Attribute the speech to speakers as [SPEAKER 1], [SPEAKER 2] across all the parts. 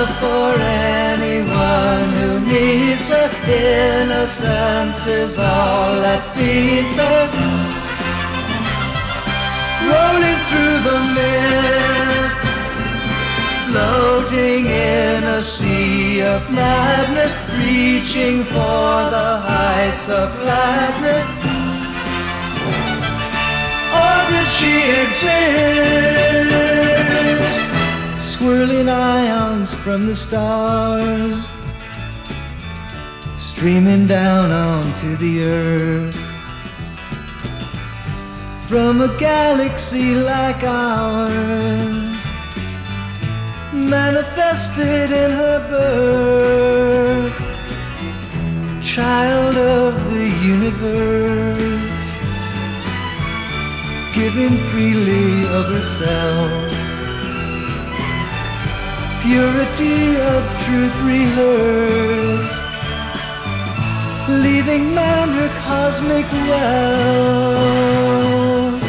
[SPEAKER 1] Love for anyone who needs her. Innocence is all that feeds her. Rolling through the mist, floating in a sea of madness, reaching for the heights of gladness. Or did she exist? Swirling ions from the stars, streaming down onto the earth, from a galaxy like ours, manifested in her birth, child of the universe, giving freely of herself, purity of truth rehearsed, leaving man her cosmic wealth.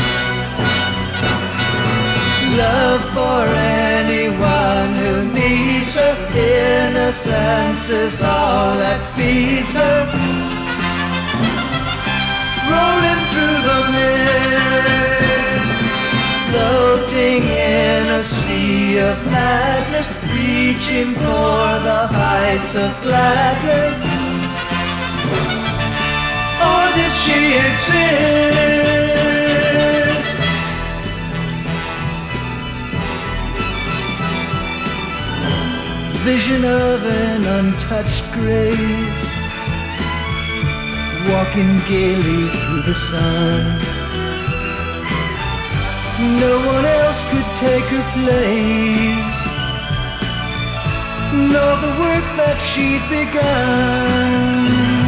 [SPEAKER 1] Love for anyone who needs her. Innocence is all that feeds her. Rolling through the mist, floating in a sea of madness, reaching for the heights of gladness. Or did she exist? Vision of an untouched grace, walking gaily through the sun. No one else could take her place, nor the work that she'd begun.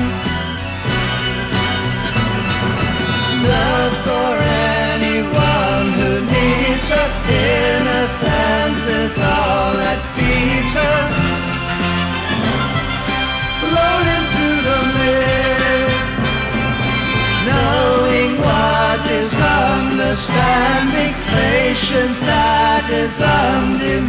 [SPEAKER 1] Love for anyone who needs her. Innocence is all that feeds her. Floating through the mist, knowing what is understanding, patience that is undivided.